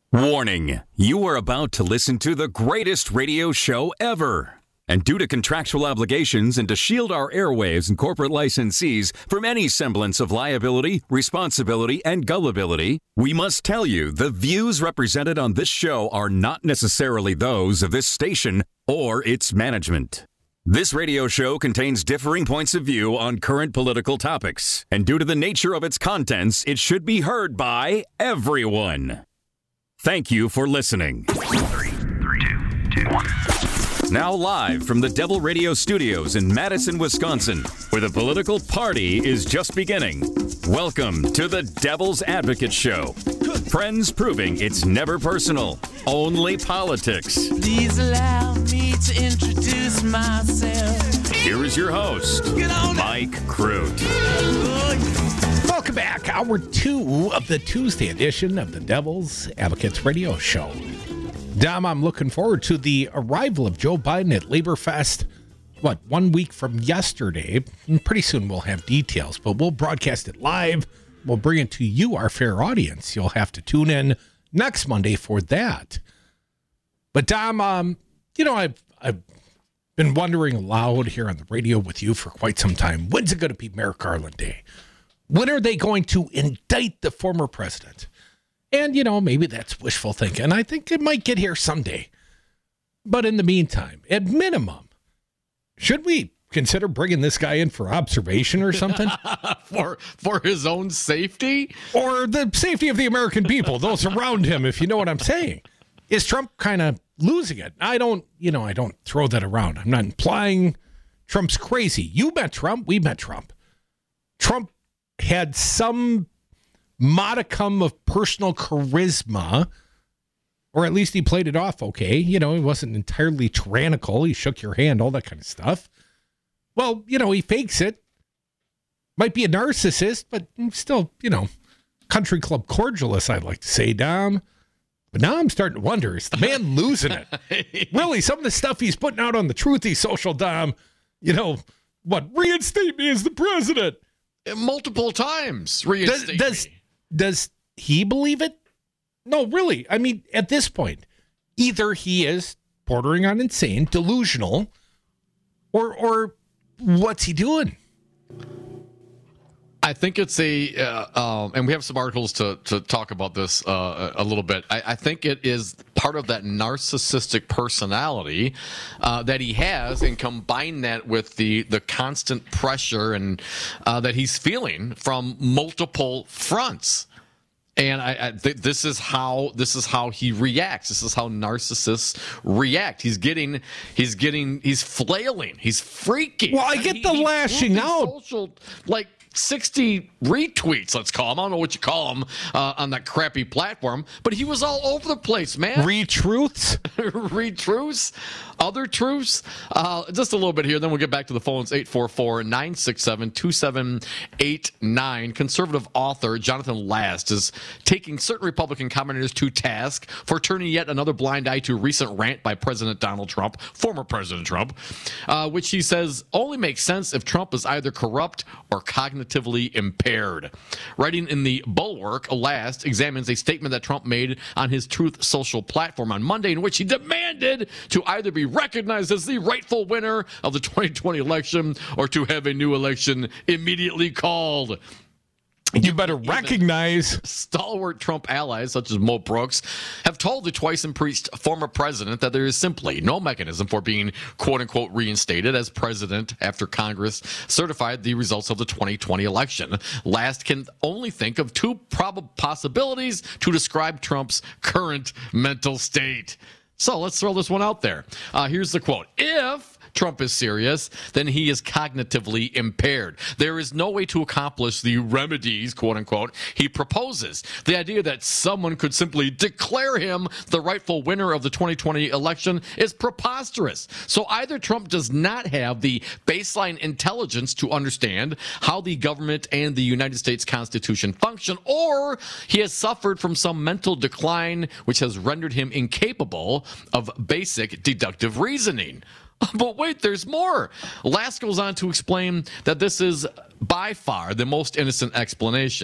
Warning, you are about to listen to the greatest radio show ever. And due to contractual obligations and to shield our airwaves and corporate licensees from any semblance of liability, responsibility, and gullibility, we must tell you the views represented on this show are not necessarily those of this station or its management. This radio show contains differing points of view on current political topics, and due to the nature of its contents, it should be heard by everyone. Thank you for listening. 3, 2, 1. Now live from the Devil Radio Studios in Madison, Wisconsin, where the political party is just beginning. Welcome to the Devil's Advocate Show. Friends proving it's never personal, only politics. Please allow me to introduce myself. Here is your host, Mike Crute. Welcome back. Hour 2 of the Tuesday edition of the Devil's Advocates Radio Show. Dom, I'm looking forward to the arrival of Joe Biden at Labor Fest, 1 week from yesterday. And pretty soon we'll have details, but we'll broadcast it live. We'll bring it to you, our fair audience. You'll have to tune in next Monday for that. But Dom, I've been wondering aloud here on the radio with you for quite some time. When's it going to be Merrick Garland Day? When are they going to indict the former president? And, maybe that's wishful thinking. I think it might get here someday. But in the meantime, at minimum, should we consider bringing this guy in for observation or something? for his own safety? Or the safety of the American people, those around him, if you know what I'm saying. Is Trump kind of losing it? I don't throw that around. I'm not implying Trump's crazy. You met Trump. We met Trump. Trump had some modicum of personal charisma, or at least he played it off okay. He wasn't entirely tyrannical. He shook your hand, all that kind of stuff. Well, he fakes it. Might be a narcissist, but still, country club cordialist, I'd like to say, Dom. But now I'm starting to wonder, is the man losing it? Really, some of the stuff he's putting out on the Truthy social, Dom, reinstate me as the president. Multiple times. Does he believe it? No, really. I mean, at this point, either he is bordering on insane, delusional, or what's he doing? I think it's and we have some articles to talk about this a little bit. I think it is part of that narcissistic personality that he has, and combine that with the constant pressure and that he's feeling from multiple fronts. And I think this is how he reacts. This is how narcissists react. He's flailing. He's freaking. Well, I get the lashing out. Social, 60 retweets, let's call them. I don't know what you call them on that crappy platform, but he was all over the place, man. Retruths? Retruths? Other truths? Just a little bit here, then we'll get back to the phones. 844-967-2789. Conservative author Jonathan Last is taking certain Republican commentators to task for turning yet another blind eye to a recent rant by President Donald Trump, former President Trump, which he says only makes sense if Trump is either corrupt or cognitively impaired. Writing in the Bulwark, Last examines a statement that Trump made on his Truth Social platform on Monday, in which he demanded to either be recognized as the rightful winner of the 2020 election or to have a new election immediately called. You better recognize. Stalwart Trump allies, such as Mo Brooks, have told the twice impeached former president that there is simply no mechanism for being, quote-unquote, reinstated as president after Congress certified the results of the 2020 election. Last can only think of two probable possibilities to describe Trump's current mental state. So let's throw this one out there. Here's the quote. If Trump is serious, then he is cognitively impaired. There is no way to accomplish the remedies, quote unquote, he proposes. The idea that someone could simply declare him the rightful winner of the 2020 election is preposterous. So either Trump does not have the baseline intelligence to understand how the government and the United States Constitution function, or he has suffered from some mental decline which has rendered him incapable of basic deductive reasoning. But wait, there's more. Last goes on to explain that this is by far the most innocent explanation.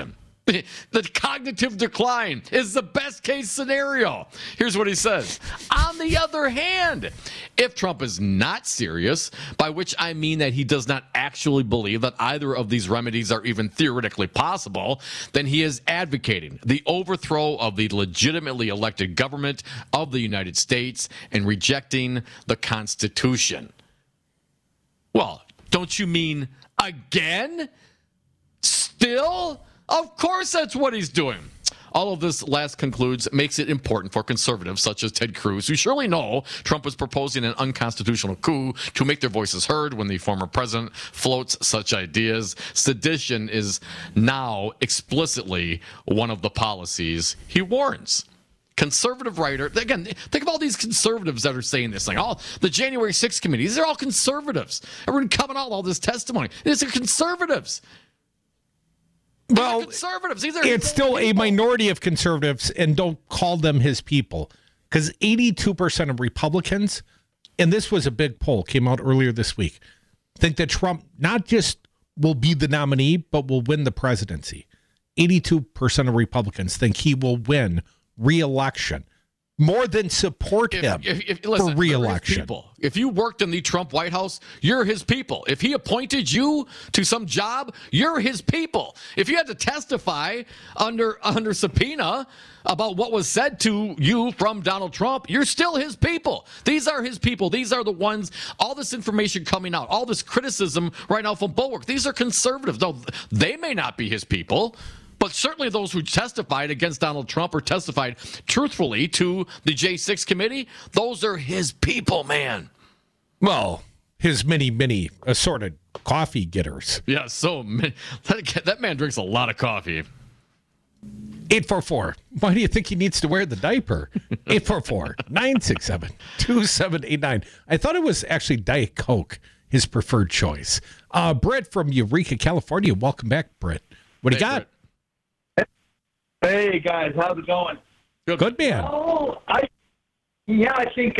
The cognitive decline is the best case scenario. Here's what he says. On the other hand, if Trump is not serious, by which I mean that he does not actually believe that either of these remedies are even theoretically possible, then he is advocating the overthrow of the legitimately elected government of the United States and rejecting the Constitution. Well, don't you mean again? Still? Of course that's what he's doing. All of this, last concludes, makes it important for conservatives such as Ted Cruz, who surely know Trump is proposing an unconstitutional coup, to make their voices heard when the former president floats such ideas. Sedition is now explicitly one of the policies he warns. Conservative writer, again, think of all these conservatives that are saying this thing. All the January 6th committee, these are all conservatives. Everyone coming out with all this testimony. These are conservatives. Well, conservatives. It's still a minority of conservatives, and don't call them his people, because 82% of Republicans, and this was a big poll, came out earlier this week, think that Trump not just will be the nominee, but will win the presidency. 82% of Republicans think he will win re-election, more than support him for re-election. If you worked in the Trump White House, you're his people. If he appointed you to some job, you're his people. If you had to testify under subpoena about what was said to you from Donald Trump, you're still his people. These are his people. These are the ones, all this information coming out, all this criticism right now from Bulwark, these are conservatives. Though they may not be his people, but certainly those who testified against Donald Trump or testified truthfully to the J6 committee, those are his people, man. Well, his many assorted coffee getters. Yeah, so that man drinks a lot of coffee. 844. Why do you think he needs to wear the diaper? 844-967-2789. I thought it was actually Diet Coke, his preferred choice. Brett from Eureka, California. Welcome back, Brett. What do you got? Brett. Hey guys, how's it going? Good man. Oh, I think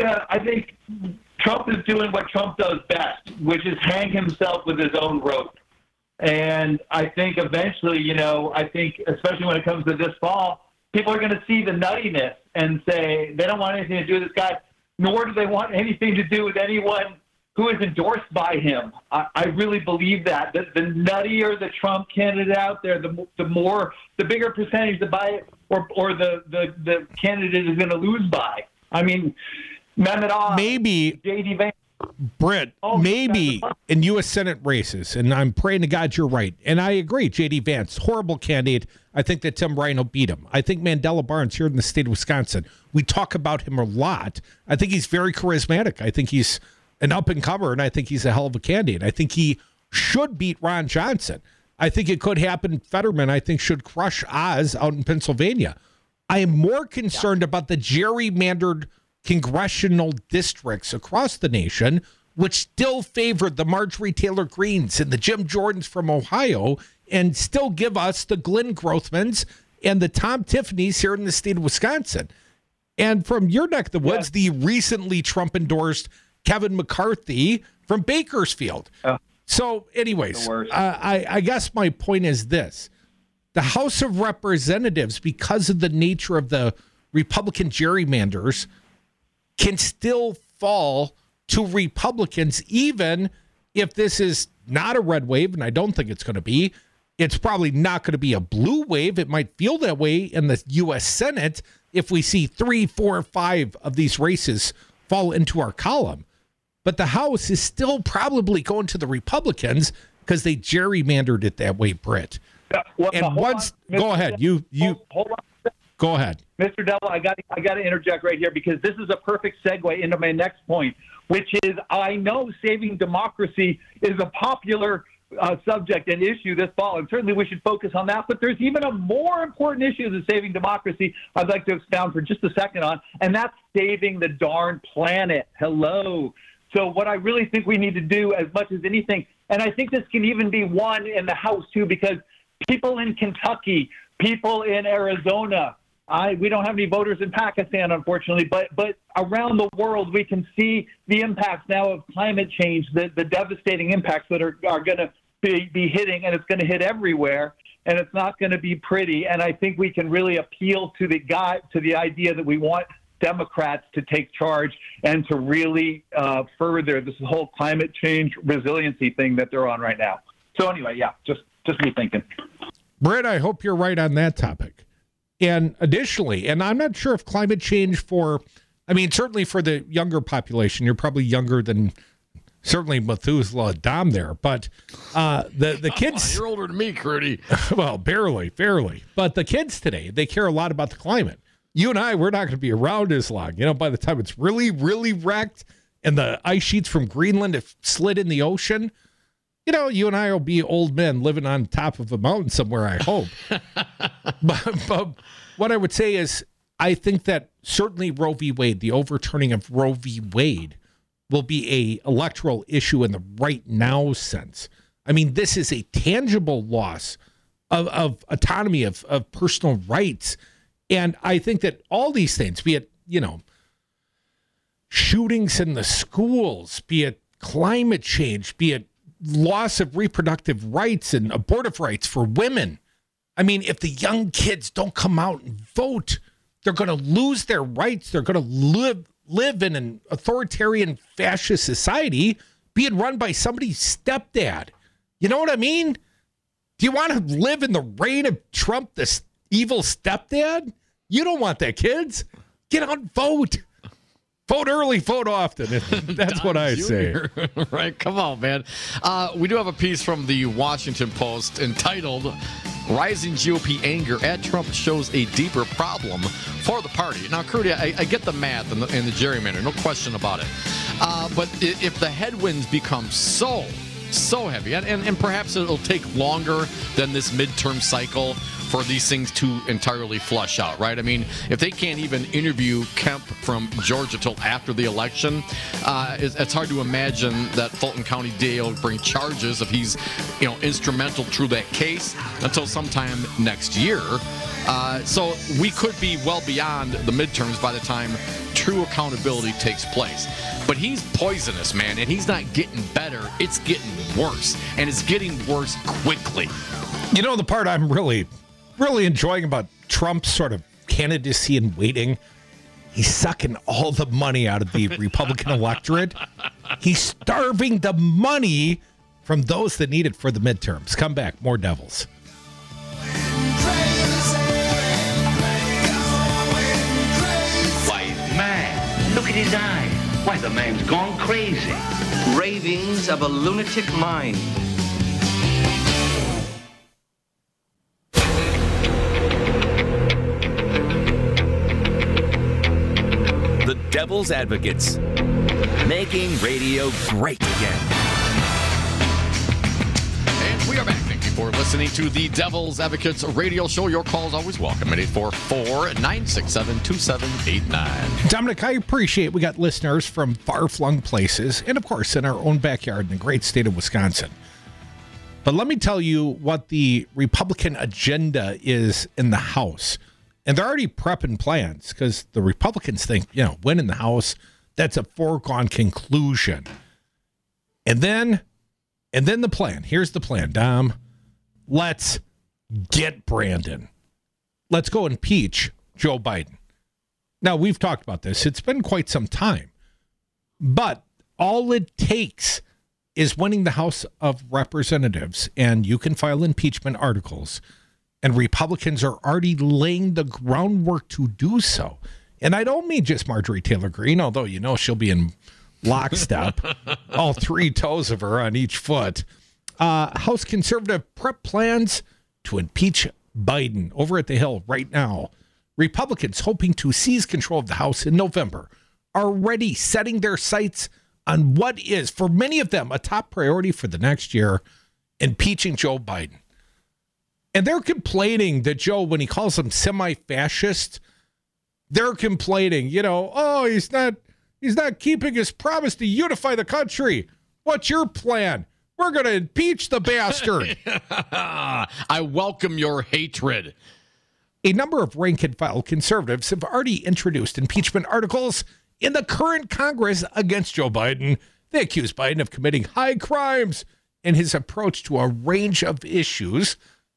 Trump is doing what Trump does best, which is hang himself with his own rope. And I think eventually, especially when it comes to this fall, people are going to see the nuttiness and say they don't want anything to do with this guy, nor do they want anything to do with anyone who is endorsed by him. I really believe that. The nuttier the Trump candidate out there, the bigger percentage to buy it, or the candidate is going to lose by. I mean, Mehmet Oz, maybe J.D. Vance. Brett, maybe in U.S. Senate races, and I'm praying to God you're right, and I agree, J.D. Vance, horrible candidate. I think that Tim Ryan will beat him. I think Mandela Barnes here in the state of Wisconsin, we talk about him a lot. I think he's very charismatic. I think he's an up-and-comer, and I think he's a hell of a candidate. I think he should beat Ron Johnson. I think it could happen. Fetterman, I think, should crush Oz out in Pennsylvania. I am more concerned about the gerrymandered congressional districts across the nation, which still favored the Marjorie Taylor Greens and the Jim Jordans from Ohio, and still give us the Glenn Grothmans and the Tom Tiffanys here in the state of Wisconsin. And from your neck of the woods, the recently Trump-endorsed Kevin McCarthy from Bakersfield. So anyways, I guess my point is this. The House of Representatives, because of the nature of the Republican gerrymanders, can still fall to Republicans, even if this is not a red wave, and I don't think it's going to be. It's probably not going to be a blue wave. It might feel that way in the U.S. Senate if we see 3, 4, 5 of these races fall into our column. But the House is still probably going to the Republicans because they gerrymandered it that way, Britt. Go ahead. Hold on. Go ahead. Mr. Della, I got to interject right here because this is a perfect segue into my next point, which is I know saving democracy is a popular subject and issue this fall, and certainly we should focus on that. But there's even a more important issue than saving democracy I'd like to expound for just a second on, and that's saving the darn planet. Hello. So what I really think we need to do as much as anything, and I think this can even be won in the House too, because people in Kentucky, people in Arizona, we don't have any voters in Pakistan, unfortunately, but around the world, we can see the impacts now of climate change, the devastating impacts that are going to be hitting, and it's going to hit everywhere. and it's not going to be pretty. And I think we can really appeal to the idea that we want Democrats to take charge and to really further this whole climate change resiliency thing that they're on right now. So anyway, yeah, just me thinking. Brett, I hope you're right on that topic. And additionally, and I'm not sure if climate change certainly for the younger population, you're probably younger than certainly Methuselah Dom there, but the kids... You're older than me, Crudy. Well, barely. But the kids today, they care a lot about the climate. You and I, we're not going to be around as long. By the time it's really, really wrecked and the ice sheets from Greenland have slid in the ocean, you and I will be old men living on top of a mountain somewhere, I hope. but what I would say is I think that certainly Roe v. Wade, the overturning of Roe v. Wade, will be a electoral issue in the right now sense. I mean, this is a tangible loss of autonomy, of personal rights. And I think that all these things, be it, shootings in the schools, be it climate change, be it loss of reproductive rights and abortive rights for women. I mean, if the young kids don't come out and vote, they're going to lose their rights. They're going to live in an authoritarian fascist society being run by somebody's stepdad. You know what I mean? Do you want to live in the reign of Trump, this evil stepdad? You don't want that, kids. Get out and vote. Vote early, vote often. That's what I say. Right? Come on, man. We do have a piece from the Washington Post entitled "Rising GOP Anger at Trump Shows a Deeper Problem for the Party." Now, Crudy, I get the math and the gerrymander, no question about it. But if the headwinds become so heavy, and perhaps it'll take longer than this midterm cycle for these things to entirely flush out, right? I mean, if they can't even interview Kemp from Georgia till after the election, it's hard to imagine that Fulton County DA will bring charges if he's, instrumental through that case until sometime next year. So we could be well beyond the midterms by the time true accountability takes place. But he's poisonous, man, and he's not getting better. It's getting worse, and it's getting worse quickly. The part I'm really enjoying about Trump's sort of candidacy in waiting, he's sucking all the money out of the Republican electorate. He's starving the money from those that need it for the midterms. Come back, more Devils. Why, man, look at his eye. Why, the man's gone crazy. Ravings of a lunatic mind. The Devil's Advocates, making radio great again. And we are back. Thank you for listening to the Devil's Advocates radio show. Your calls always welcome at 844-967-2789. Dominic, I appreciate we got listeners from far-flung places and, of course, in our own backyard in the great state of Wisconsin. But let me tell you what the Republican agenda is in the House. And they're already prepping plans because the Republicans think, winning the House, that's a foregone conclusion. And then the plan. Here's the plan, Dom. Let's get Brandon. Let's go impeach Joe Biden. Now, we've talked about this. It's been quite some time. But all it takes is winning the House of Representatives, and you can file impeachment articles. And Republicans are already laying the groundwork to do so. And I don't mean just Marjorie Taylor Greene, although she'll be in lockstep, all three toes of her on each foot. House conservative prep plans to impeach Biden over at the Hill right now. Republicans hoping to seize control of the House in November are already setting their sights on what is, for many of them, a top priority for the next year, impeaching Joe Biden. And they're complaining that Joe, when he calls them semi-fascist, they're complaining, he's not keeping his promise to unify the country. What's your plan? We're going to impeach the bastard. I welcome your hatred. A number of rank-and-file conservatives have already introduced impeachment articles in the current Congress against Joe Biden. They accuse Biden of committing high crimes in his approach to a range of issues,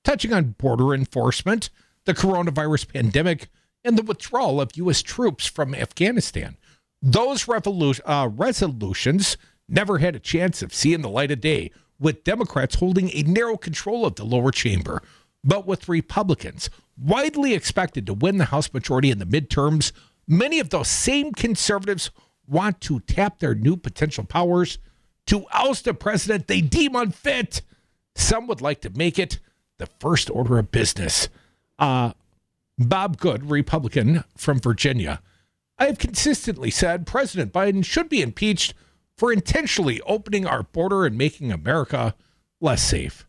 touching on border enforcement, the coronavirus pandemic, and the withdrawal of U.S. troops from Afghanistan. Those resolutions never had a chance of seeing the light of day, with Democrats holding a narrow control of the lower chamber. But with Republicans widely expected to win the House majority in the midterms, many of those same conservatives want to tap their new potential powers to oust a president they deem unfit. Some would like to make it the first order of business. Bob Good, Republican from Virginia. I have consistently said President Biden should be impeached for intentionally opening our border and making America less safe.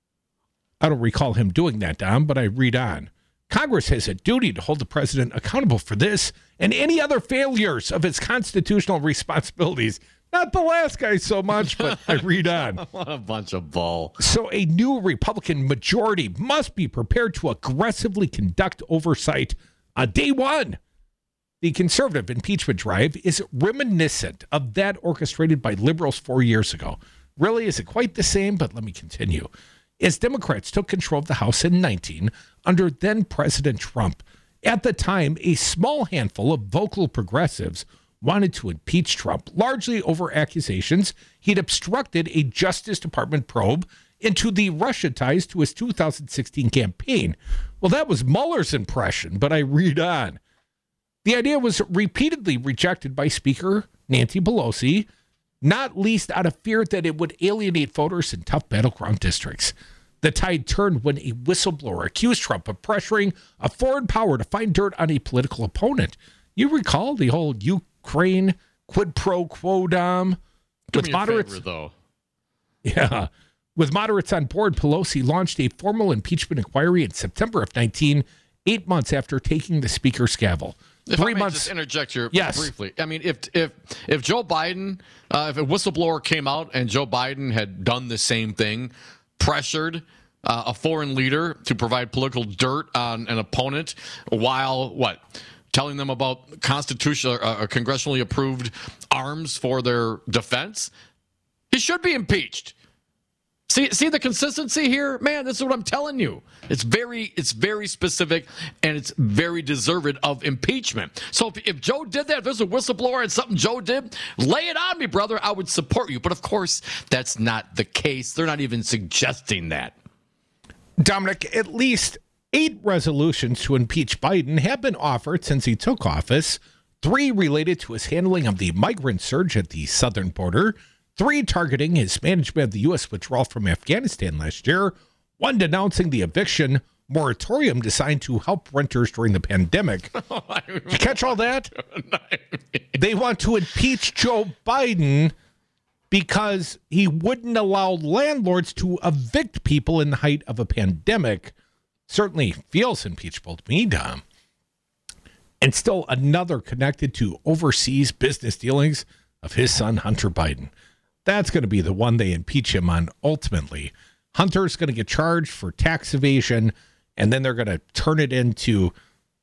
I don't recall him doing that, Dom, but I read on. Congress has a duty to hold the president accountable for this and any other failures of his constitutional responsibilities. Not the last guy so much, but I read on. What a bunch of bull. So a new Republican majority must be prepared to aggressively conduct oversight on day one. The conservative impeachment drive is reminiscent of that orchestrated by liberals 4 years ago. Really, is it quite the same? But let me continue. As Democrats took control of the House in 2019 under then-President Trump, at the time, a small handful of vocal progressives wanted to impeach Trump, largely over accusations he'd obstructed a Justice Department probe into the Russia ties to his 2016 campaign. Well, that was Mueller's impression, but I read on. The idea was repeatedly rejected by Speaker Nancy Pelosi, not least out of fear that it would alienate voters in tough battleground districts. The tide turned when a whistleblower accused Trump of pressuring a foreign power to find dirt on a political opponent. You recall the whole Ukraine quid pro quo, Dom? With moderates, favor, though. Yeah. With moderates on board, Pelosi launched a formal impeachment inquiry in September of 2019, 8 months after taking the speaker's gavel. If 3 I may months. Just interject here Yes. briefly. I mean, if Joe Biden, if a whistleblower came out and Joe Biden had done the same thing, pressured a foreign leader to provide political dirt on an opponent while telling them about constitutional or congressionally approved arms for their defense, he should be impeached. See the consistency here? Man, this is what I'm telling you. It's very specific, and it's very deserved of impeachment. So if Joe did that, if there's a whistleblower and something Joe did, lay it on me, brother. I would support you. But, of course, that's not the case. They're not even suggesting that. Dominic, at least 8 resolutions to impeach Biden have been offered since he took office. 3 related to his handling of the migrant surge at the southern border. 3 targeting his management of the U.S. withdrawal from Afghanistan last year. 1 denouncing the eviction moratorium designed to help renters during the pandemic. Did you catch all that? They want to impeach Joe Biden because he wouldn't allow landlords to evict people in the height of a pandemic. Certainly feels impeachable to me, Dom. And still another connected to overseas business dealings of his son, Hunter Biden. That's going to be the one they impeach him on ultimately. Hunter's going to get charged for tax evasion, and then they're going to turn it into,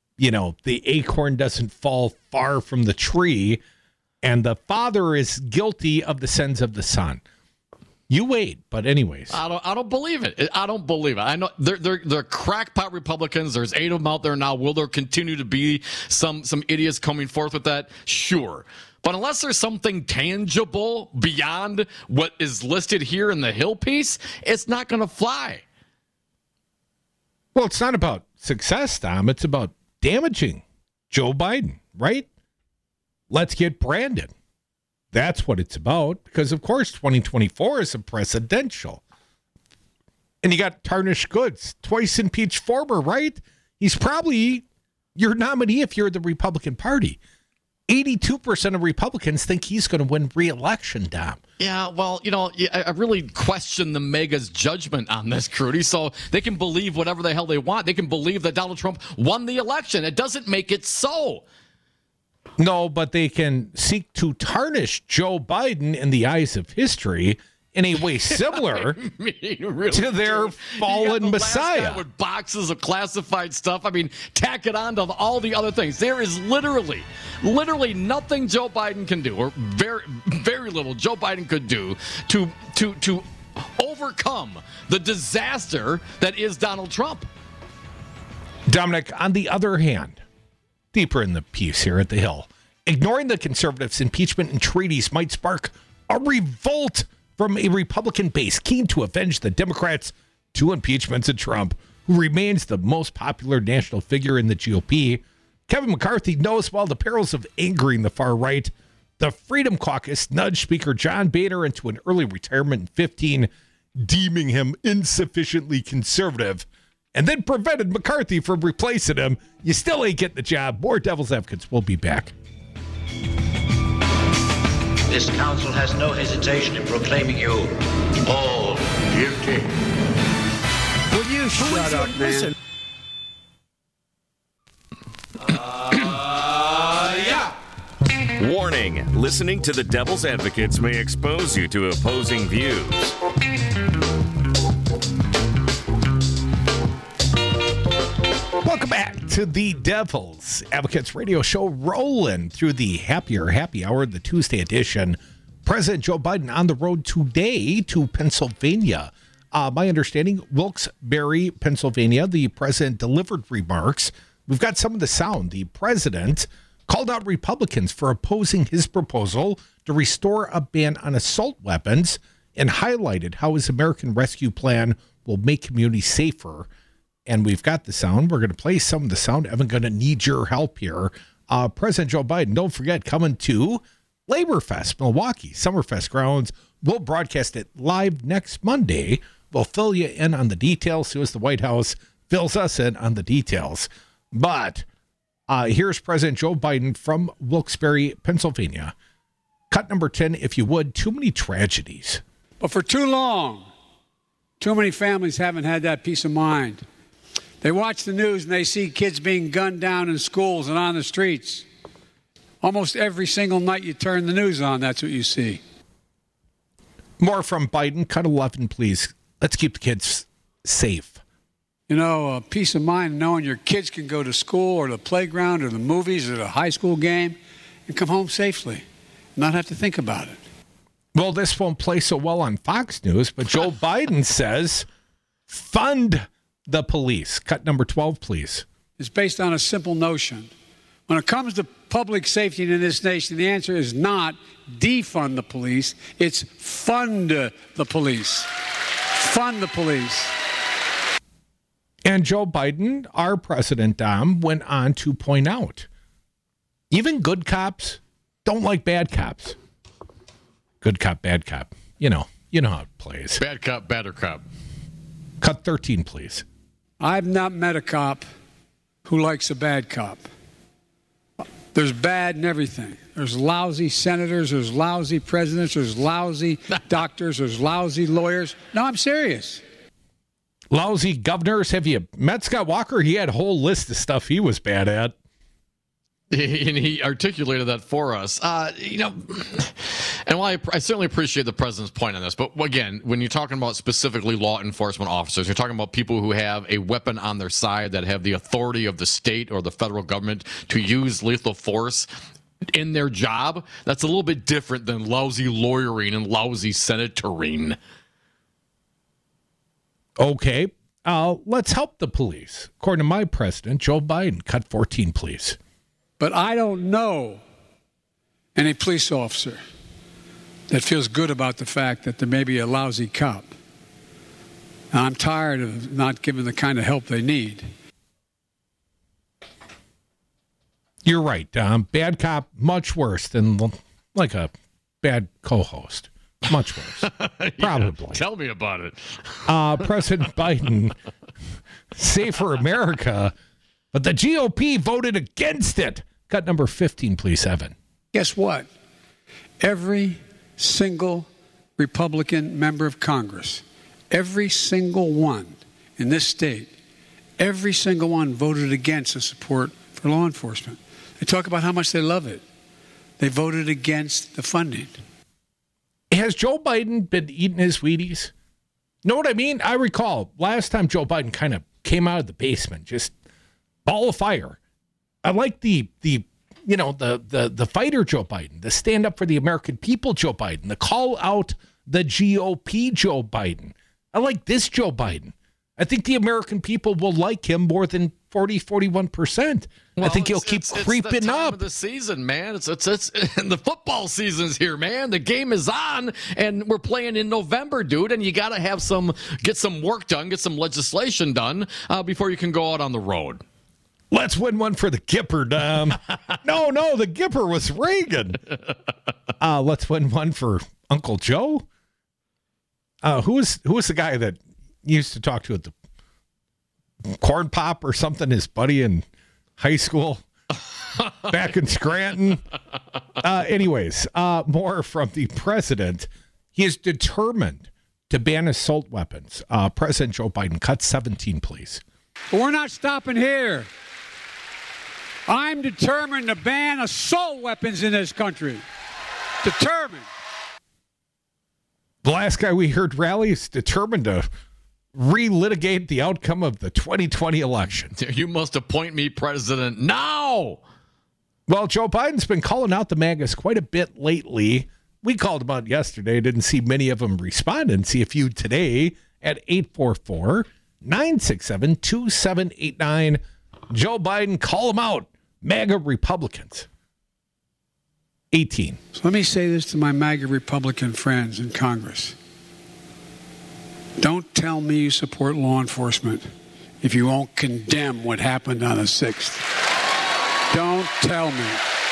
the acorn doesn't fall far from the tree, and the father is guilty of the sins of the son. You wait, but anyways. I don't believe it. I don't believe it. I know they're crackpot Republicans. There's 8 of them out there now. Will there continue to be some idiots coming forth with that? Sure. But unless there's something tangible beyond what is listed here in the Hill piece, it's not going to fly. Well, it's not about success, Tom. It's about damaging Joe Biden, right? Let's get Brandon. That's what it's about, because, of course, 2024 is a presidential. And you got tarnished goods, twice impeached former, right? He's probably your nominee if you're the Republican Party. 82% of Republicans think he's going to win re-election, Dom. Yeah, well, I really question the mega's judgment on this, Crudy. So they can believe whatever the hell they want. They can believe that Donald Trump won the election. It doesn't make it so. No, but they can seek to tarnish Joe Biden in the eyes of history in a way similar to their fallen Messiah. Last guy with boxes of classified stuff. I mean, tack it on to all the other things. There is literally nothing Joe Biden can do, or very, very little Joe Biden could do to overcome the disaster that is Donald Trump. Dominic, on the other hand, deeper in the piece here at the Hill, ignoring the conservatives' impeachment and treaties might spark a revolt from a Republican base keen to avenge the Democrats' 2 impeachments of Trump, who remains the most popular national figure in the GOP. Kevin McCarthy knows well the perils of angering the far right. The Freedom Caucus nudged Speaker John Boehner into an early retirement in 2015, deeming him insufficiently conservative, and then prevented McCarthy from replacing him. You still ain't getting the job. More Devil's Advocates. We'll be back. This council has no hesitation in proclaiming you all guilty. Will you shut up, man? Listen. Warning, listening to the Devil's Advocates may expose you to opposing views. Welcome back to the Devil's Advocates radio show, rolling through the happy hour, the Tuesday edition. President Joe Biden on the road today to Pennsylvania. My understanding, Wilkes-Barre, Pennsylvania, the president delivered remarks. We've got some of the sound. The president called out Republicans for opposing his proposal to restore a ban on assault weapons and highlighted how his American Rescue Plan will make communities safer. And we've got the sound. We're going to play some of the sound. Evan, going to need your help here. President Joe Biden, don't forget, coming to Labor Fest, Milwaukee, Summerfest grounds. We'll broadcast it live next Monday. We'll fill you in on the details, so as the White House fills us in on the details. But here's President Joe Biden from Wilkes-Barre, Pennsylvania. Cut number 10, if you would. Too many tragedies. But for too long, too many families haven't had that peace of mind. They watch the news and they see kids being gunned down in schools and on the streets. Almost every single night you turn the news on, that's what you see. More from Biden. Cut 11, please. Let's keep the kids safe. You know, peace of mind knowing your kids can go to school or the playground or the movies or the high school game and come home safely and not have to think about it. Well, this won't play so well on Fox News, but Joe Biden says fund the police. Cut number 12, please. It's based on a simple notion. When it comes to public safety in this nation, the answer is not defund the police. It's fund the police. Fund the police. And Joe Biden, our president, Dom, went on to point out, even good cops don't like bad cops. Good cop, bad cop. You know how it plays. Bad cop, badder cop. Cut 13, please. I've not met a cop who likes a bad cop. There's bad in everything. There's lousy senators, there's lousy presidents, there's lousy doctors, there's lousy lawyers. No, I'm serious. Lousy governors. Have you met Scott Walker? He had a whole list of stuff he was bad at. And he articulated that for us. And while I certainly appreciate the president's point on this, but again, when you're talking about specifically law enforcement officers, you're talking about people who have a weapon on their side that have the authority of the state or the federal government to use lethal force in their job. That's a little bit different than lousy lawyering and lousy senatoring. Okay, let's help the police. According to my president, Joe Biden, cut 14, please. But I don't know any police officer that feels good about the fact that there may be a lousy cop. And I'm tired of not giving the kind of help they need. You're right. Bad cop, much worse than like a bad co-host. Much worse. Probably. Yeah, tell me about it. President Biden, Safer America, but the GOP voted against it. Cut number 15, please, Evan. Guess what? Every single Republican member of Congress, every single one in this state, every single one voted against the support for law enforcement. They talk about how much they love it. They voted against the funding. Has Joe Biden been eating his Wheaties? Know what I mean? I recall last time Joe Biden kind of came out of the basement, just ball of fire. I like the fighter Joe Biden, the stand up for the American people Joe Biden, the call out the GOP Joe Biden. I like this Joe Biden. I think the American people will like him more than 41%. I think he'll keep creeping it's the time up. of the season, man. It's and the football season's here, man. The game is on, and we're playing in November, dude. And you got to have get some work done, get some legislation done before you can go out on the road. Let's win one for the Gipper, Dom. No, the Gipper was Reagan. Let's win one for Uncle Joe. Who was the guy that used to talk to at the Corn Pop or something? His buddy in high school back in Scranton. Anyways, more from the president. He is determined to ban assault weapons. President Joe Biden, cut 17, please. But we're not stopping here. I'm determined to ban assault weapons in this country. Determined. The last guy we heard rally is determined to relitigate the outcome of the 2020 election. You must appoint me president now. Well, Joe Biden's been calling out the MAGAs quite a bit lately. We called them out yesterday. Didn't see many of them respond. And see a few today at 844-967-2789. Joe Biden, call them out. MAGA Republicans. 18. So let me say this to my MAGA Republican friends in Congress. Don't tell me you support law enforcement if you won't condemn what happened on the 6th. Don't tell me.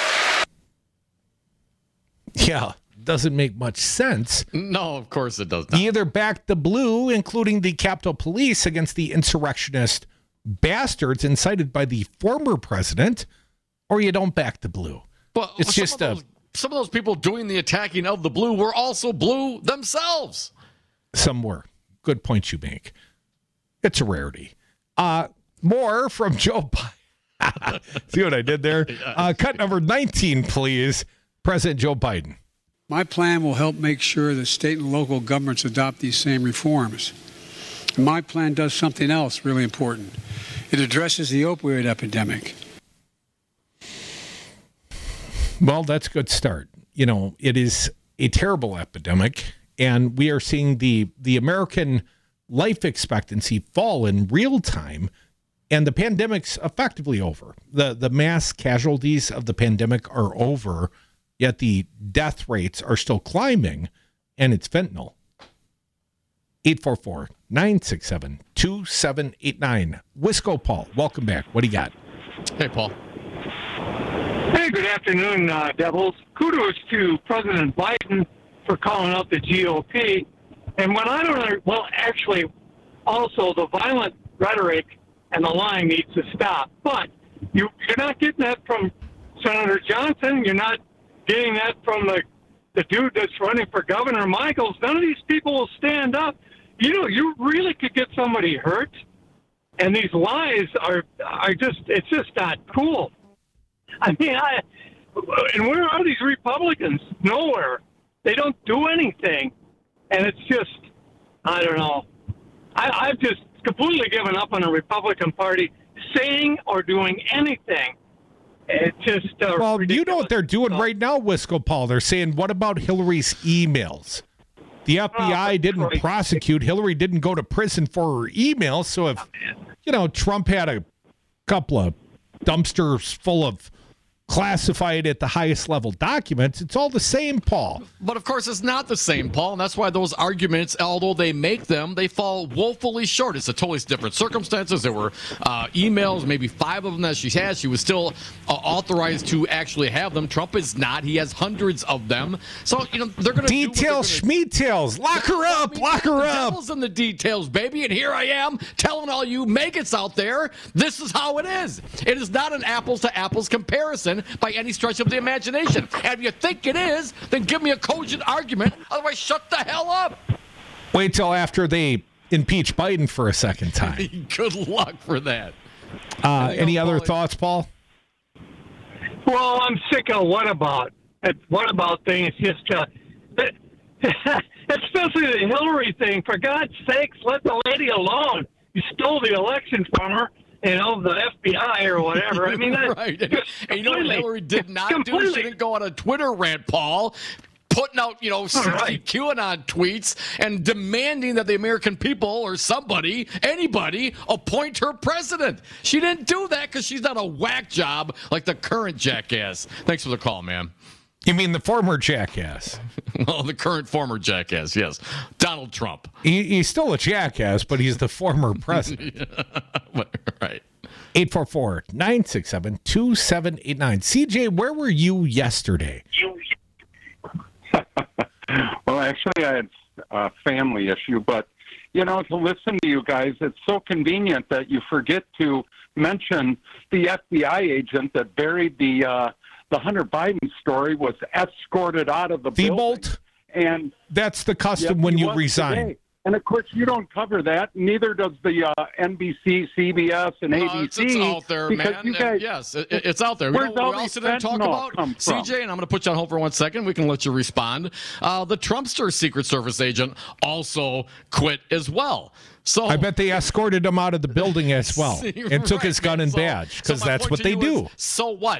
Yeah, doesn't make much sense. No, of course it does not. You either back the blue, including the Capitol Police, against the insurrectionist bastards incited by the former president, or you don't back the blue. Well, it's just some of those people doing the attacking of the blue were also blue themselves. Some were. Good point you make. It's a rarity. More from Joe Biden. See what I did there? Cut number 19, please. President Joe Biden. My plan will help make sure that state and local governments adopt these same reforms. And my plan does something else really important. It addresses the opioid epidemic. Well, that's a good start. You know, it is a terrible epidemic, and we are seeing the American life expectancy fall in real time, and the pandemic's effectively over. The mass casualties of the pandemic are over, yet the death rates are still climbing, and it's fentanyl. 844-967-2789. Wisco Paul, welcome back. What do you got? Hey, Paul. Hey, good afternoon, Devils. Kudos to President Biden for calling out the GOP. And what I don't actually, also the violent rhetoric and the lying needs to stop. But you're not getting that from Senator Johnson. You're not getting that from the dude that's running for Governor Michaels. None of these people will stand up. You know, you really could get somebody hurt. And these lies are just, it's just not cool. I mean, and where are these Republicans? Nowhere. They don't do anything. And it's just, I don't know. I've just completely given up on the Republican Party saying or doing anything. It's just well, ridiculous. You know what they're doing right now, Wisco Paul. They're saying, what about Hillary's emails? The FBI didn't prosecute. Hillary didn't go to prison for her emails. So if, Trump had a couple of dumpsters full of classified at the highest level documents, it's all the same, Paul. But of course it's not the same, Paul, and that's why those arguments, although they make them, they fall woefully short. It's a totally different circumstances. There were emails, maybe 5 of them that she had. She was still authorized to actually have them. Trump is not. He has hundreds of them. So, they're going to details, schmeetails. Lock her up. Lock her up. The devil's in the details, baby. And here I am telling all you maggots out there, this is how it is. It is not an apples to apples comparison by any stretch of the imagination. And if you think it is, then give me a cogent argument. Otherwise, shut the hell up. Wait till after they impeach Biden for a second time. Good luck for that. Any other thoughts, Paul? Well, I'm sick of what about. That what about thing is just, especially the Hillary thing. For God's sakes, let the lady alone. You stole the election from her. The FBI or whatever. I mean, right. And you know what Hillary did not do? She didn't go on a Twitter rant, Paul, putting out, QAnon tweets and demanding that the American people or somebody, anybody, appoint her president. She didn't do that because she's not a whack job like the current jackass. Thanks for the call, man. You mean the former jackass? Well, the current former jackass, yes. Donald Trump. He's still a jackass, but he's the former president. Right. 844-967-2789. CJ, where were you yesterday? Well, actually, I had a family issue, but, to listen to you guys, it's so convenient that you forget to mention the FBI agent that buried the Hunter Biden story was escorted out of the building. And that's the custom when you resign. Today. And, of course, you don't cover that. Neither does the NBC, CBS, and ABC. It's out there, man. You guys, yes, it's out there. We all sit and talk about CJ, and I'm going to put you on hold for 1 second. We can let you respond. The Trumpster Secret Service agent also quit as well. So I bet they escorted him out of the building as well and took his gun and badge because that's what they do. So what?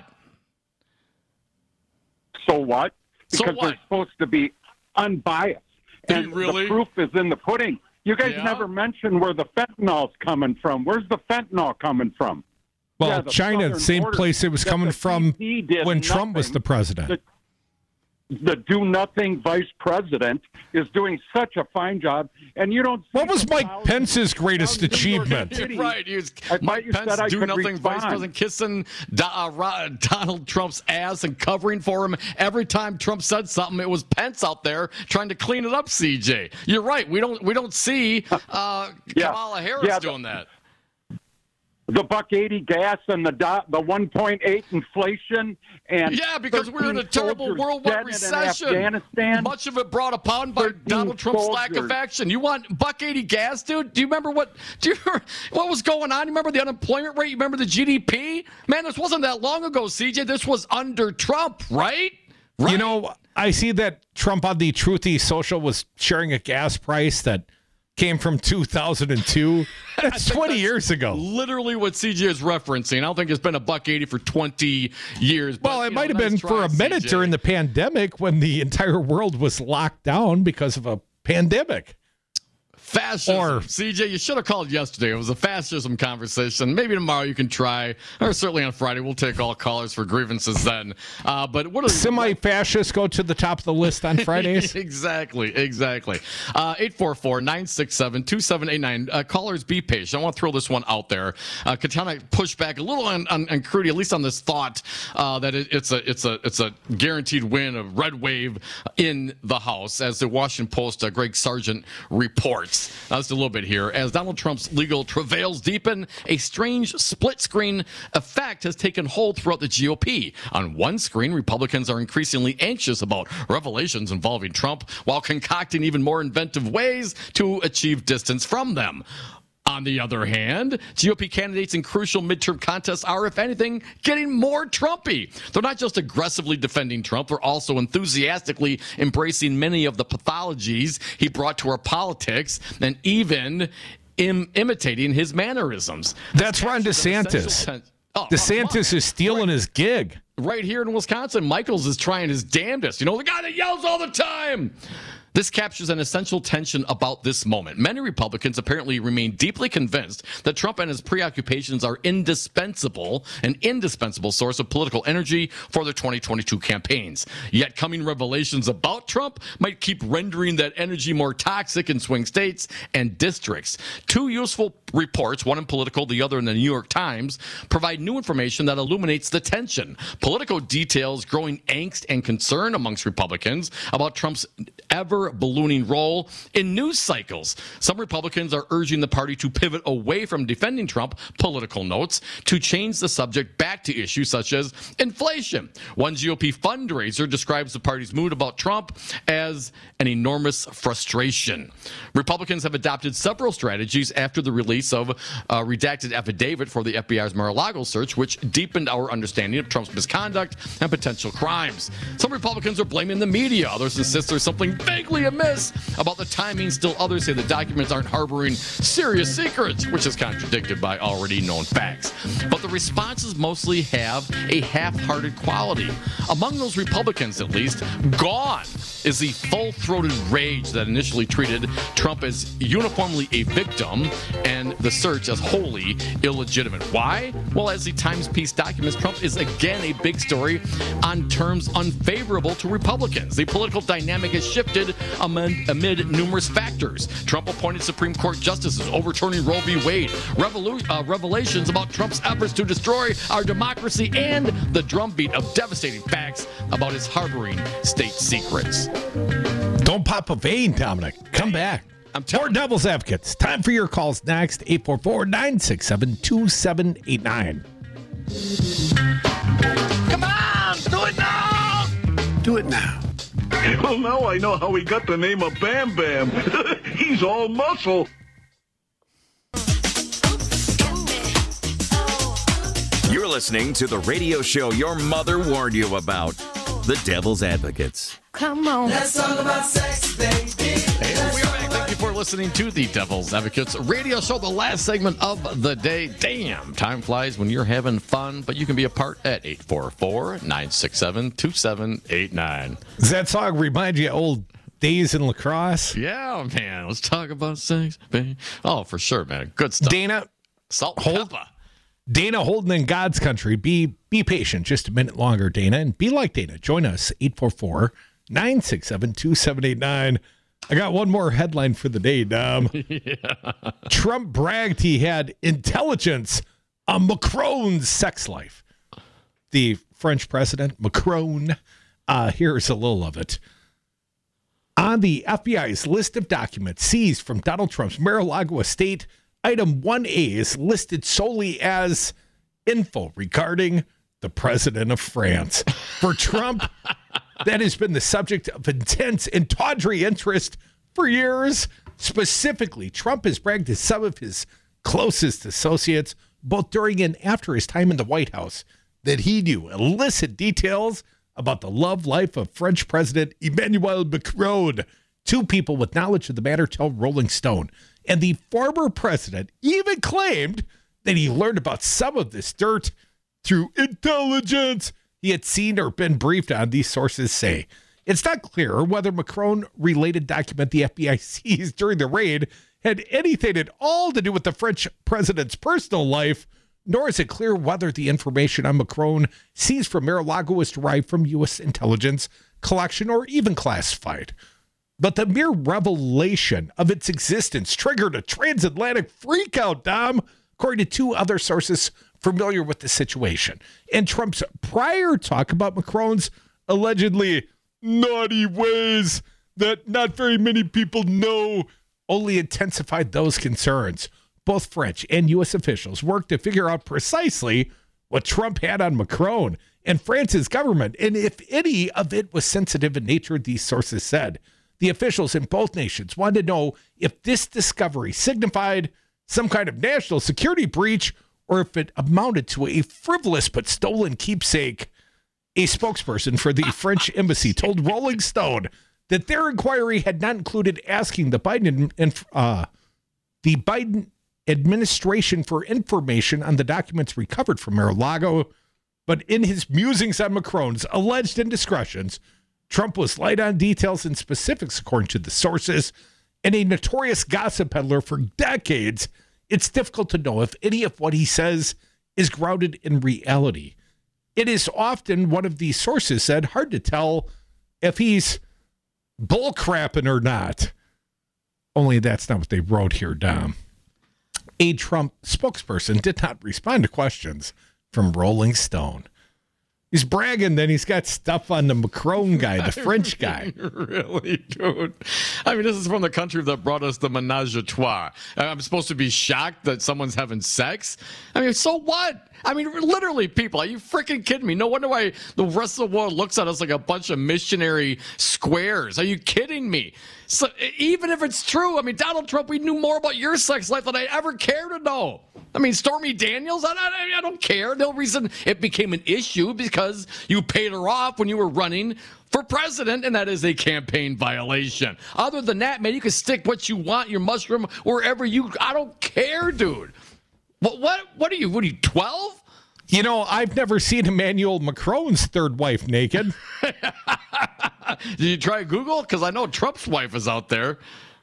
So what? Because they're supposed to be unbiased. And the proof is in the pudding. You guys never mentioned where the fentanyl's coming from. Where's the fentanyl coming from? Well, China, the same place it was coming from when Trump was the president. The do-nothing vice president is doing such a fine job, and you don't. What was Mike Pence's greatest achievement? Right, Mike Pence, do-nothing vice president, kissing Donald Trump's ass and covering for him every time Trump said something. It was Pence out there trying to clean it up. CJ, you're right. We don't see Kamala Harris doing that. The $1.80 gas and the 1.8 inflation, and because we're in a terrible worldwide recession. Much of it brought upon by Donald Trump's lack of action. You want $1.80 gas, dude? Do you remember what was going on? You remember the unemployment rate? You remember the GDP? Man, this wasn't that long ago, CJ. This was under Trump, right? I see that Trump on the Truthy Social was sharing a gas price that came from 2002. That's 20 years ago. Literally what CJ is referencing. I don't think it's been $1.80 for 20 years. Well, it might have been for a minute during the pandemic when the entire world was locked down because of a pandemic. Fascism. CJ, you should have called yesterday. It was a fascism conversation. Maybe tomorrow you can try, or certainly on Friday. We'll take all callers for grievances then. But what are semi-fascists go to the top of the list on Fridays? Exactly. 844-967-2789. Callers, be patient. I want to throw this one out there. Could kind of push back a little on Crudy, at least on this thought that it's a guaranteed win, a red wave in the House, as the Washington Post Greg Sargent reports. Just a little bit here. As Donald Trump's legal travails deepen, a strange split-screen effect has taken hold throughout the GOP. On one screen, Republicans are increasingly anxious about revelations involving Trump, while concocting even more inventive ways to achieve distance from them. On the other hand, GOP candidates in crucial midterm contests are, if anything, getting more Trumpy. They're not just aggressively defending Trump, they're also enthusiastically embracing many of the pathologies he brought to our politics and even imitating his mannerisms. That's Ron DeSantis. DeSantis is stealing his gig. Right here in Wisconsin, Michaels is trying his damnedest. The guy that yells all the time. This captures an essential tension about this moment. Many Republicans apparently remain deeply convinced that Trump and his preoccupations are an indispensable source of political energy for their 2022 campaigns. Yet coming revelations about Trump might keep rendering that energy more toxic in swing states and districts. Two useful reports, one in Politico, the other in the New York Times, provide new information that illuminates the tension. Politico details growing angst and concern amongst Republicans about Trump's ever-ballooning role in news cycles. Some Republicans are urging the party to pivot away from defending Trump, Political notes, to change the subject back to issues such as inflation. One GOP fundraiser describes the party's mood about Trump as an enormous frustration. Republicans have adopted several strategies after the release of a redacted affidavit for the FBI's Mar-a-Lago search, which deepened our understanding of Trump's misconduct and potential crimes. Some Republicans are blaming the media. Others insist there's something vaguely amiss about the timing. Still others say the documents aren't harboring serious secrets, which is contradicted by already known facts. But the responses mostly have a half-hearted quality. Among those Republicans, at least, gone is the full-throated rage that initially treated Trump as uniformly a victim and the search as wholly illegitimate. Why? Well, as the Times piece documents, Trump is again a big story on terms unfavorable to Republicans. The political dynamic has shifted amid numerous factors. Trump appointed Supreme Court justices, overturning Roe v. Wade, revelations about Trump's efforts to destroy our democracy, and the drumbeat of devastating facts about his harboring state secrets. Don't pop a vein, Dominic. Come back. More Devil's Advocates. Time for your calls next. 844-967-2789. Come on, do it now! Do it now. Well, now I know how he got the name of Bam Bam. He's all muscle. You're listening to the radio show your mother warned you about, The Devil's Advocates. Come on. Let's talk about sex, baby. Hey, we are back. Thank you for listening to the Devil's Advocates radio show, the last segment of the day. Damn, time flies when you're having fun, but you can be a part at 844-967-2789. Does that song remind you of old days in lacrosse? Yeah, man. Let's talk about sex, baby. Oh, for sure, man. Good stuff. Dana, salt and pepper. Dana Holden in God's country. Be patient just a minute longer, Dana, and be like Dana. Join us, 844-967-2789. I got one more headline for the day, Dom. Yeah. Trump bragged he had intelligence on Macron's sex life. The French president, Macron. Here's a little of it. On the FBI's list of documents seized from Donald Trump's Mar-a-Lago estate, Item 1A is listed solely as info regarding the president of France. For Trump, that has been the subject of intense and tawdry interest for years. Specifically, Trump has bragged to some of his closest associates, both during and after his time in the White House, that he knew illicit details about the love life of French President Emmanuel Macron. Two people with knowledge of the matter tell Rolling Stone. And the former president even claimed that he learned about some of this dirt through intelligence he had seen or been briefed on, these sources say. It's not clear whether Macron-related document the FBI seized during the raid had anything at all to do with the French president's personal life, nor is it clear whether the information on Macron seized from Mar-a-Lago was derived from U.S. intelligence collection or even classified. But the mere revelation of its existence triggered a transatlantic freakout, Dom, according to two other sources familiar with the situation. And Trump's prior talk about Macron's allegedly naughty ways that not very many people know only intensified those concerns. Both French and U.S. officials worked to figure out precisely what Trump had on Macron and France's government, and if any of it was sensitive in nature, these sources said. The officials in both nations wanted to know if this discovery signified some kind of national security breach or if it amounted to a frivolous but stolen keepsake. A spokesperson for the French embassy told Rolling Stone that their inquiry had not included asking the Biden administration for information on the documents recovered from Mar-a-Lago, but in his musings on Macron's alleged indiscretions, Trump was light on details and specifics, according to the sources, and a notorious gossip peddler for decades. It's difficult to know if any of what he says is grounded in reality. It is often, one of these sources said, hard to tell if he's bullcrapping or not. Only that's not what they wrote here, Dom. A Trump spokesperson did not respond to questions from Rolling Stone. He's bragging that he's got stuff on the Macron guy, the French guy. Really, dude? I mean, this is from the country that brought us the menage a trois. I'm supposed to be shocked that someone's having sex? I mean, so what? I mean, literally, people, are you freaking kidding me? No wonder why the rest of the world looks at us like a bunch of missionary squares. Are you kidding me? So even if it's true, I mean, Donald Trump, we knew more about your sex life than I ever care to know. I mean, Stormy Daniels, I don't care. The only reason it became an issue because you paid her off when you were running for president, and that is a campaign violation. Other than that, man, you can stick what you want, your mushroom, wherever you, I don't care, dude. What are you, 12? You know, I've never seen Emmanuel Macron's third wife naked. Did you try Google? Because I know Trump's wife is out there.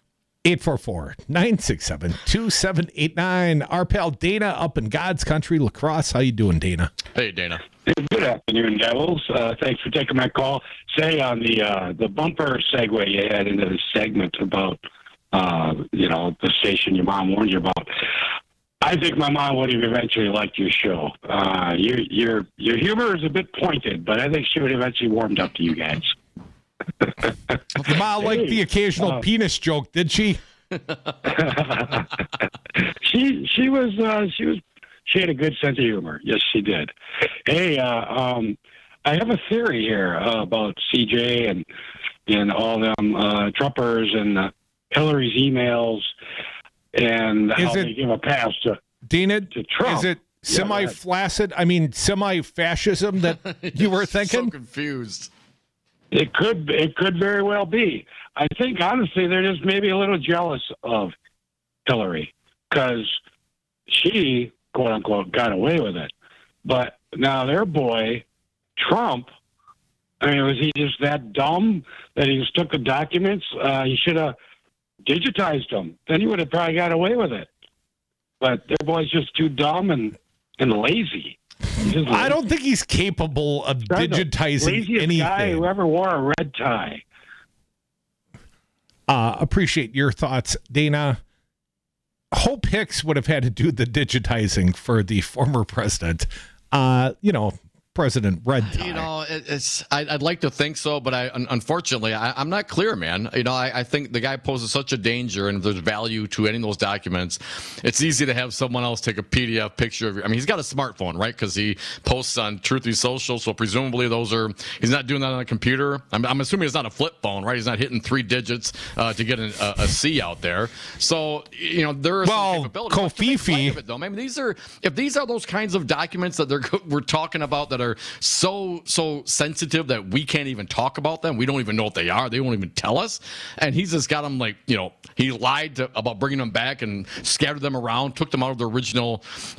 844-967-2789. Our pal Dana up in God's country, La Crosse. How you doing, Dana? Hey, Dana. Good afternoon, Devils. Thanks for taking my call. Say on the bumper segue you had into the segment about the station your mom warned you about. I think my mom would have eventually liked your show. Your humor is a bit pointed, but I think she would have eventually warmed up to you guys. The mom liked the occasional penis joke, did she? She had a good sense of humor. Yes, she did. Hey, I have a theory here about CJ and all them Trumpers and Hillary's emails and how they give a pass to Dana, to Trump. Is it semi-flaccid? I mean, semi-fascism that you were thinking? So confused. It could very well be. I think, honestly, they're just maybe a little jealous of Hillary because she, quote unquote, got away with it. But now their boy, Trump, I mean, was he just that dumb that he just took the documents? He should have digitized them. Then he would have probably got away with it. But their boy's just too dumb and lazy. I don't think he's capable of digitizing anything. Guy who ever wore a red tie. Appreciate your thoughts, Dana. Hope Hicks would have had to do the digitizing for the former president. President Red Tie. I'd like to think so, but unfortunately, I'm not clear, man. I think the guy poses such a danger, and if there's value to any of those documents, it's easy to have someone else take a PDF picture of. He's got a smartphone, right? Because he posts on Truthy Social, so presumably he's not doing that on a computer. I'm assuming it's not a flip phone, right? He's not hitting 3 digits to get a C out there. So there are some capabilities. Kofifi. Though, maybe if these are those kinds of documents that we're talking about that are so sensitive that we can't even talk about them. We don't even know what they are. They won't even tell us. And he's just got them he lied about bringing them back and scattered them around, took them out of their original,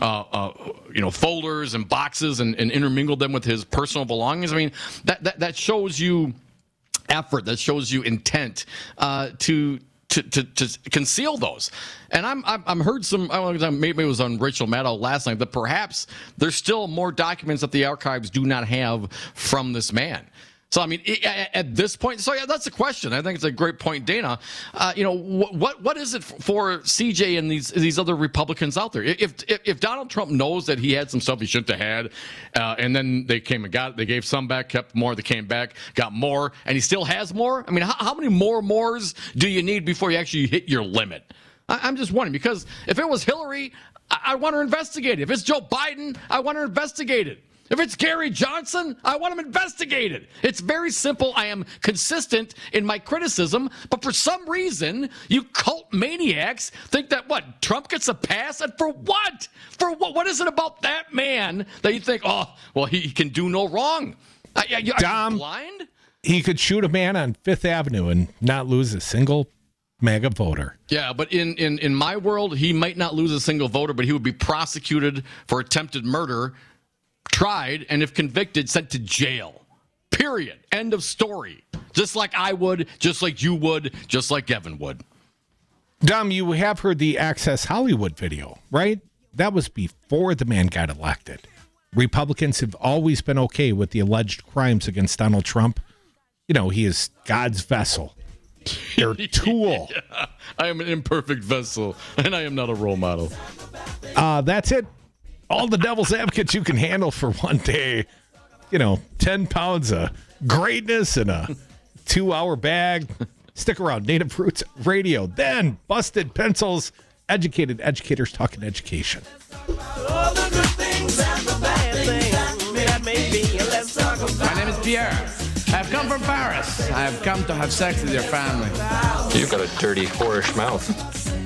folders and boxes and intermingled them with his personal belongings. That shows you effort. That shows you intent to conceal those. And I'm heard some, maybe it was on Rachel Maddow last night, that perhaps there's still more documents that the archives do not have from this man. So, at this point, that's the question. I think it's a great point, Dana. What is it for CJ and these other Republicans out there? If Donald Trump knows that he had some stuff he shouldn't have had, and then they came and got it, they gave some back, kept more, they came back, got more, and he still has more? How many mores do you need before you actually hit your limit? I'm just wondering, because if it was Hillary, I want her investigated. If it's Joe Biden, I want her investigated. If it's Gary Johnson, I want him investigated. It's very simple. I am consistent in my criticism, but for some reason, you cult maniacs think that Trump gets a pass, and for what? For what? What is it about that man that you think, he can do no wrong? Are you blind? He could shoot a man on Fifth Avenue and not lose a single MAGA voter. Yeah, but in my world, he might not lose a single voter, but he would be prosecuted for attempted murder, tried, and if convicted, sent to jail. Period. End of story. Just like I would, just like you would, just like Evan would. Dom, you have heard the Access Hollywood video, right? That was before the man got elected. Republicans have always been okay with the alleged crimes against Donald Trump. He is God's vessel. Their tool. Yeah, I am an imperfect vessel, and I am not a role model. That's it. All the devil's advocates you can handle for one day. 10 pounds of greatness in a 2-hour bag. Stick around. Native Roots Radio. Then Busted Pencils. Educated educators talking education. All the good things and the bad things that may be. Let's talk about. My name is Pierre. I've come from Paris. I've come to have sex with your family. You've got a dirty, whorish mouth.